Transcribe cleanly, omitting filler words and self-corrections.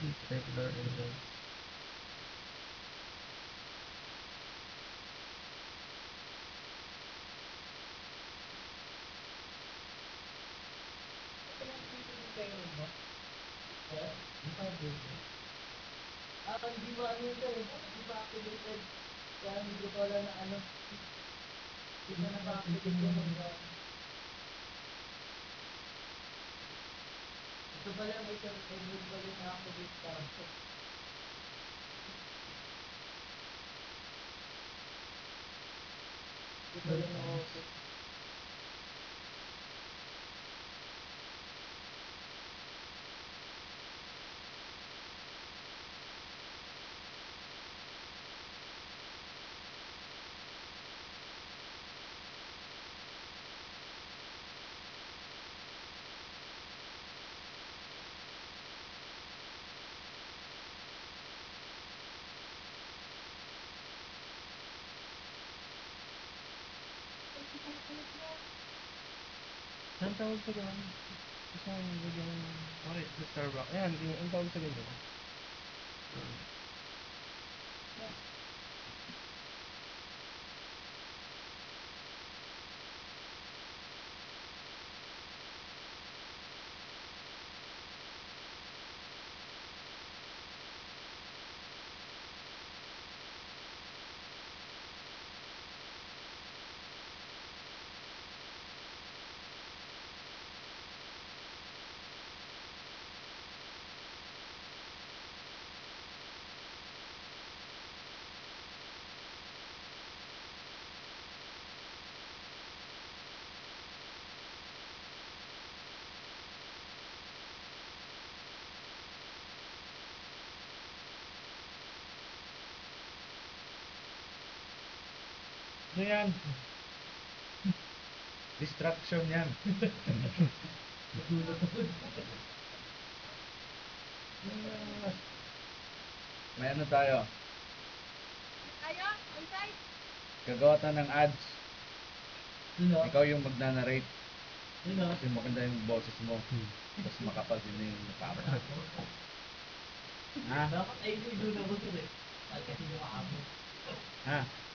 Stapler and Hindi ba ano ito eh? Hindi ba activated? Kaya hindi ko pala na ano. Hindi na naka-activate ko mag ito pala may hindi pala na-activate ka. Hindi pala na-open. Saan tawag sa gano'n? Isang gano'n. Okay, sa Starbucks. Ayan, yung tawag sa gano'n. Ano yan? Distraction yan. May ano tayo? Gagawa tayo ng ads. Ikaw yung magna-narrate. Kasi maganda yung boses mo. Tapos makapal din yung mukha mo. Ha? Dapat ay hindi doon ako sila eh. Kasi mukha mo. Ha?